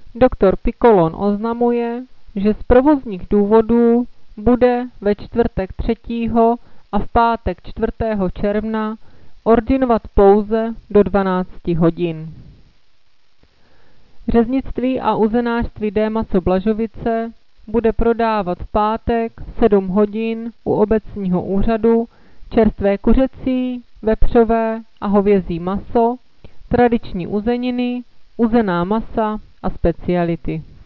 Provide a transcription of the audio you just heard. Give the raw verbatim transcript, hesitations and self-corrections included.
Doktor Pikolon oznamuje, že z provozních důvodů bude ve čtvrtek třetího a v pátek čtvrtého června ordinovat pouze do dvanácti hodin. Řeznictví a uzenářství D. Maso Blažovice bude prodávat v pátek v sedm hodin u obecního úřadu čerstvé kuřecí, vepřové a hovězí maso, tradiční uzeniny, uzená masa a speciality.